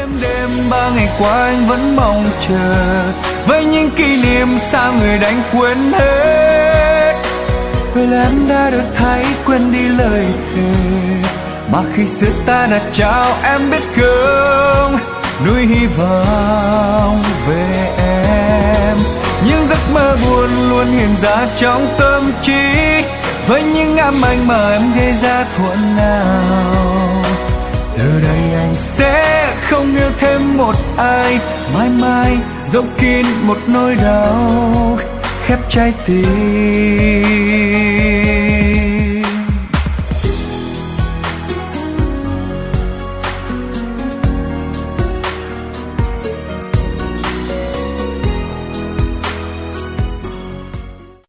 đêm đêm 3 ngày qua anh vẫn mong chờ, với những kỷ niệm sao người đánh quên hết. Vậy là em đã được thấy quên đi lời thề mà khi xưa ta đã trao, em biết không, nuôi hy vọng về em. Những giấc mơ buồn luôn hiện ra trong tâm trí, với những ám ảnh mà em gây ra thuở nào. Từ đây anh sẽ không yêu thêm một ai, mãi mãi giấu kín một nỗi đau khép trái tim.